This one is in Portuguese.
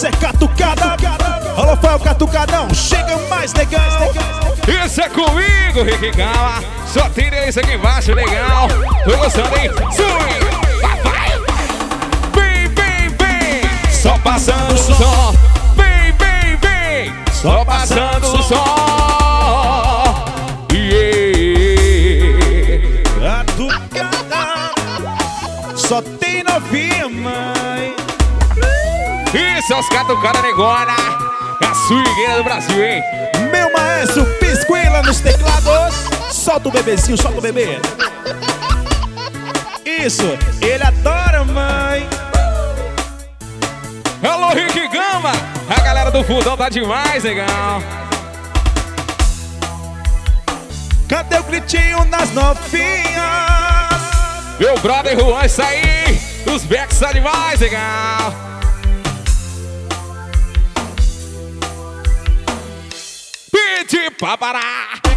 Isso é catucada. Alô, foi o catucadão. Chega mais, negão. Isso é comigo, Rick Gama. Só tem delícia aqui embaixo, legal. Tô gostando, hein? Sui, papai. Vem, vem, vem. Só passando o som. Vem, vem, vem. Só passando o som. Yeah. Catucada. Só tem novinha, mãe. Isso é os catucada negona. A swingueira do Brasil, hein? Meu maestro Pisquila nos teclados. Solta o bebezinho, solta o bebê. Isso, ele adora, mãe. Alô, Rick Gama. A galera do fundão tá demais, legal. Cadê o gritinho nas novinhas? Meu brother Juan, isso aí. Os becks tá demais, legal. Pede pra parar.